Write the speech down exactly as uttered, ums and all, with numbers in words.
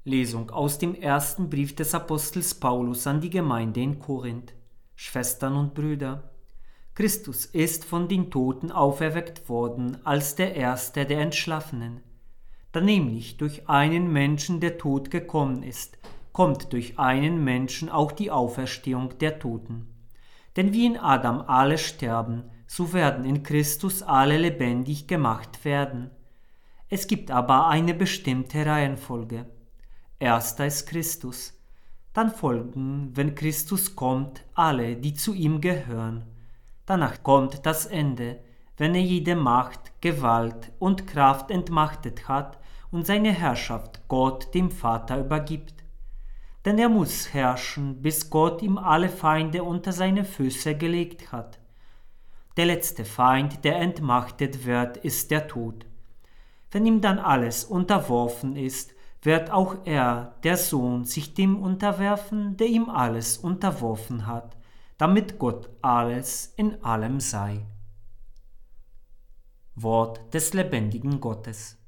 Lesung aus dem ersten Brief des Apostels Paulus an die Gemeinde in Korinth. Schwestern und Brüder, Christus ist von den Toten auferweckt worden als der Erste der Entschlafenen. Da nämlich durch einen Menschen der Tod gekommen ist, kommt durch einen Menschen auch die Auferstehung der Toten. Denn wie in Adam alle sterben, so werden in Christus alle lebendig gemacht werden. Es gibt aber eine bestimmte Reihenfolge. Erster ist Christus. Dann folgen, wenn Christus kommt, alle, die zu ihm gehören. Danach kommt das Ende, wenn er jede Macht, Gewalt und Kraft entmachtet hat und seine Herrschaft Gott dem Vater übergibt. Denn er muss herrschen, bis Gott ihm alle Feinde unter seine Füße gelegt hat. Der letzte Feind, der entmachtet wird, ist der Tod. Wenn ihm dann alles unterworfen ist, wird auch er, der Sohn, sich dem unterwerfen, der ihm alles unterworfen hat, damit Gott alles in allem sei. Wort des lebendigen Gottes.